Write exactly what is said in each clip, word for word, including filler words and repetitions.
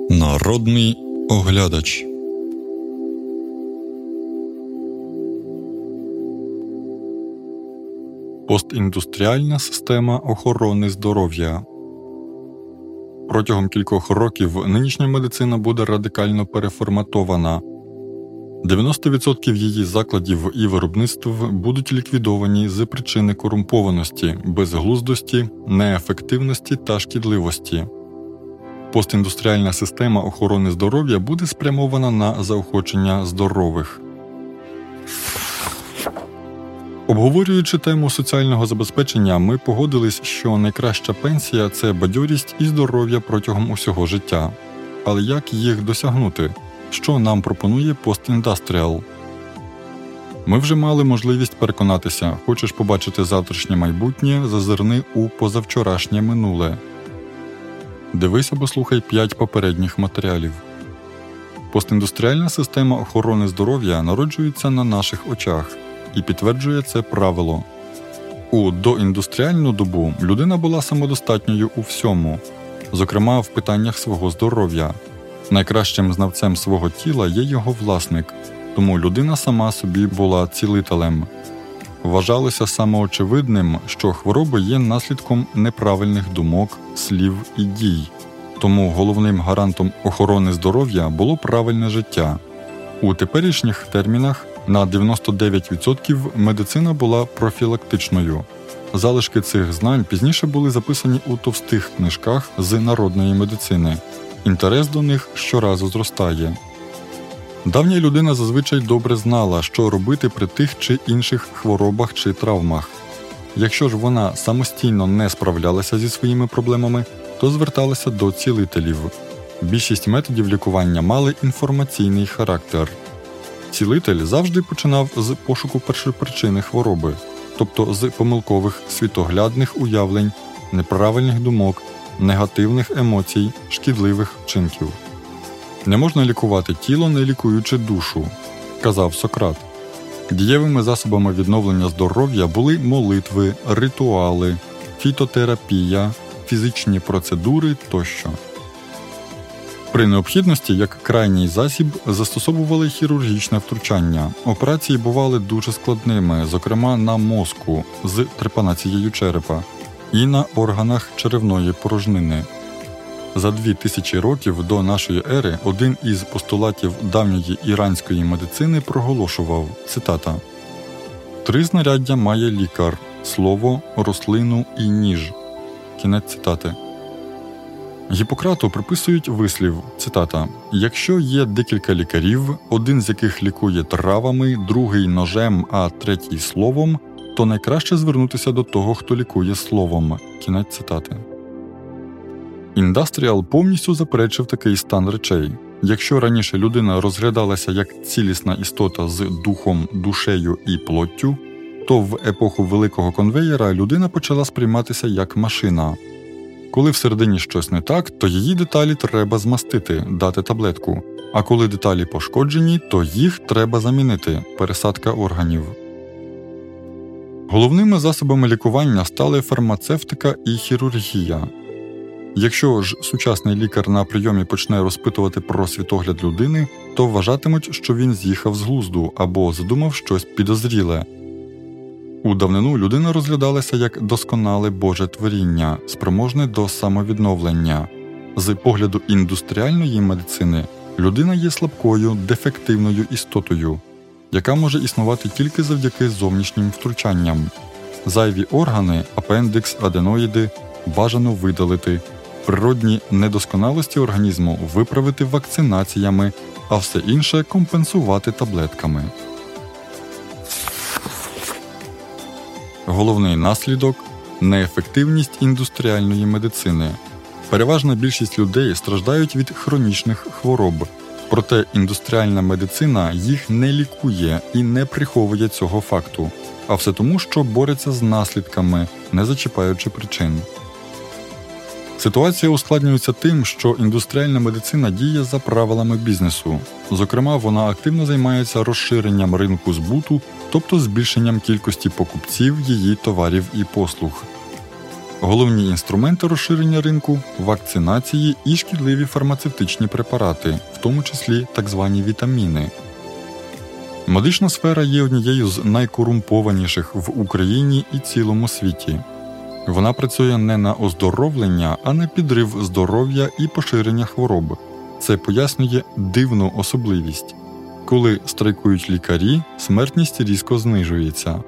Народний оглядач. Постіндустріальна система охорони здоров'я. Протягом кількох років нинішня медицина буде радикально переформатована. дев'яносто відсотків її закладів і виробництв будуть ліквідовані з причини корумпованості, безглуздості, неефективності та шкідливості. Постіндустріальна система охорони здоров'я буде спрямована на заохочення здорових. Обговорюючи тему соціального забезпечення, ми погодились, що найкраща пенсія – це бадьорість і здоров'я протягом усього життя. Але як їх досягнути? Що нам пропонує постіндастріал? Ми вже мали можливість переконатися, хочеш побачити завтрашнє майбутнє, зазирни у позавчорашнє минуле. Дивись або слухай п'ять попередніх матеріалів. Постіндустріальна система охорони здоров'я народжується на наших очах і підтверджує це правило. У доіндустріальну добу людина була самодостатньою у всьому, зокрема в питаннях свого здоров'я. Найкращим знавцем свого тіла є його власник, тому людина сама собі була цілителем. Вважалося самоочевидним, що хвороби є наслідком неправильних думок, слів і дій. Тому головним гарантом охорони здоров'я було правильне життя. У теперішніх термінах на дев'яносто дев'ять відсотків медицина була профілактичною. Залишки цих знань пізніше були записані у товстих книжках з народної медицини. Інтерес до них щоразу зростає. Давня людина зазвичай добре знала, що робити при тих чи інших хворобах чи травмах. Якщо ж вона самостійно не справлялася зі своїми проблемами, то зверталася до цілителів. Більшість методів лікування мали інформаційний характер. Цілитель завжди починав з пошуку першопричини хвороби, тобто з помилкових світоглядних уявлень, неправильних думок, негативних емоцій, шкідливих вчинків. Не можна лікувати тіло, не лікуючи душу, казав Сократ. Дієвими засобами відновлення здоров'я були молитви, ритуали, фітотерапія, фізичні процедури тощо. При необхідності, як крайній засіб, застосовували хірургічне втручання. Операції бували дуже складними, зокрема на мозку з трепанацією черепа і на органах черевної порожнини. За дві тисячі років до нашої ери один із постулатів давньої іранської медицини проголошував, цитата, «Три знаряддя має лікар – слово, рослину і ніж». Кінець цитати. Гіппократу приписують вислів, цитата, «Якщо є декілька лікарів, один з яких лікує травами, другий – ножем, а третій – словом, то найкраще звернутися до того, хто лікує словом». Кінець цитати. Індастріал повністю заперечив такий стан речей. Якщо раніше людина розглядалася як цілісна істота з духом, душею і плоттю, то в епоху великого конвеєра людина почала сприйматися як машина. Коли всередині щось не так, то її деталі треба змастити, дати таблетку. А коли деталі пошкоджені, то їх треба замінити – пересадка органів. Головними засобами лікування стали фармацевтика і хірургія. Якщо ж сучасний лікар на прийомі почне розпитувати про світогляд людини, то вважатимуть, що він з'їхав з глузду або задумав щось підозріле. У давнину людина розглядалася як досконале Боже творіння, спроможне до самовідновлення. З погляду індустріальної медицини людина є слабкою, дефективною істотою, яка може існувати тільки завдяки зовнішнім втручанням. Зайві органи, апендикс, аденоїди бажано видалити, природні недосконалості організму виправити вакцинаціями, а все інше компенсувати таблетками. Головний наслідок – неефективність індустріальної медицини. Переважна більшість людей страждають від хронічних хвороб, проте індустріальна медицина їх не лікує і не приховує цього факту, а все тому, що бореться з наслідками, не зачіпаючи причин. Ситуація ускладнюється тим, що індустріальна медицина діє за правилами бізнесу. Зокрема, вона активно займається розширенням ринку збуту, тобто збільшенням кількості покупців її товарів і послуг. Головні інструменти розширення ринку – вакцинації і шкідливі фармацевтичні препарати, в тому числі так звані вітаміни. Медична сфера є однією з найкорумпованіших в Україні і цілому світі. Вона працює не на оздоровлення, а на підрив здоров'я і поширення хвороб. Це пояснює дивну особливість. Коли страйкують лікарі, смертність різко знижується.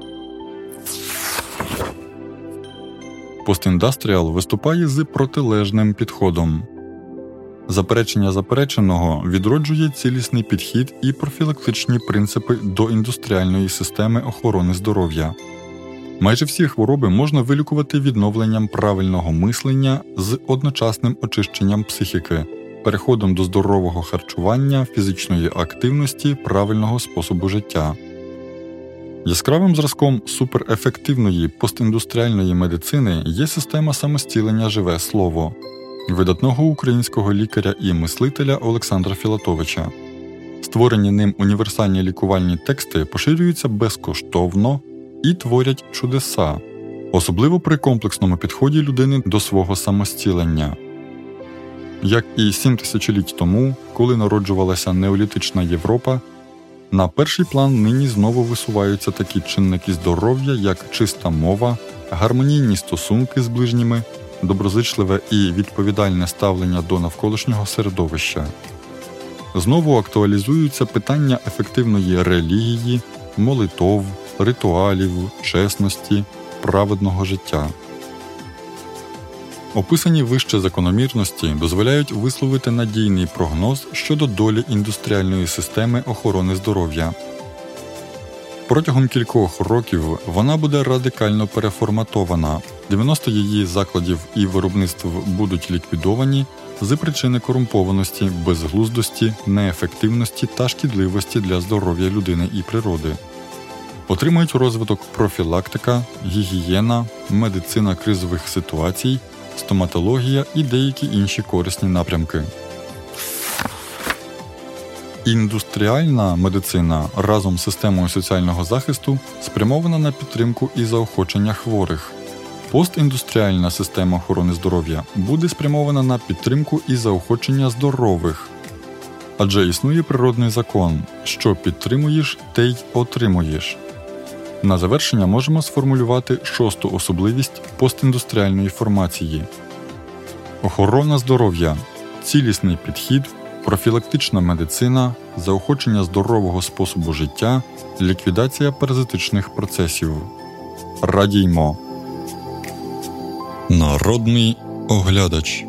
Постіндастріал виступає з протилежним підходом. Заперечення запереченого відроджує цілісний підхід і профілактичні принципи до індустріальної системи охорони здоров'я. Майже всі хвороби можна вилікувати відновленням правильного мислення з одночасним очищенням психіки, переходом до здорового харчування, фізичної активності, правильного способу життя. Яскравим зразком суперефективної постіндустріальної медицини є система самостілення «Живе слово» видатного українського лікаря і мислителя Олександра Філатовича. Створені ним універсальні лікувальні тексти поширюються безкоштовно і творять чудеса, особливо при комплексному підході людини до свого самостілення. Як і сім тисячоліть тому, коли народжувалася неолітична Європа, на перший план нині знову висуваються такі чинники здоров'я, як чиста мова, гармонійні стосунки з ближніми, доброзичливе і відповідальне ставлення до навколишнього середовища. Знову актуалізуються питання ефективної релігії, молитов, ритуалів, чесності, праведного життя. Описані вище закономірності дозволяють висловити надійний прогноз щодо долі індустріальної системи охорони здоров'я. Протягом кількох років вона буде радикально переформатована, дев'яносто її закладів і виробництв будуть ліквідовані з причини корумпованості, безглуздості, неефективності та шкідливості для здоров'я людини і природи. Отримають розвиток профілактика, гігієна, медицина кризових ситуацій, стоматологія і деякі інші корисні напрямки. Індустріальна медицина разом з системою соціального захисту спрямована на підтримку і заохочення хворих. Постіндустріальна система охорони здоров'я буде спрямована на підтримку і заохочення здорових. Адже існує природний закон – що підтримуєш, те й отримуєш. На завершення можемо сформулювати шосту особливість постіндустріальної формації. Охорона здоров'я, цілісний підхід, профілактична медицина, заохочення здорового способу життя, ліквідація паразитичних процесів. Радіймо! Народний оглядач.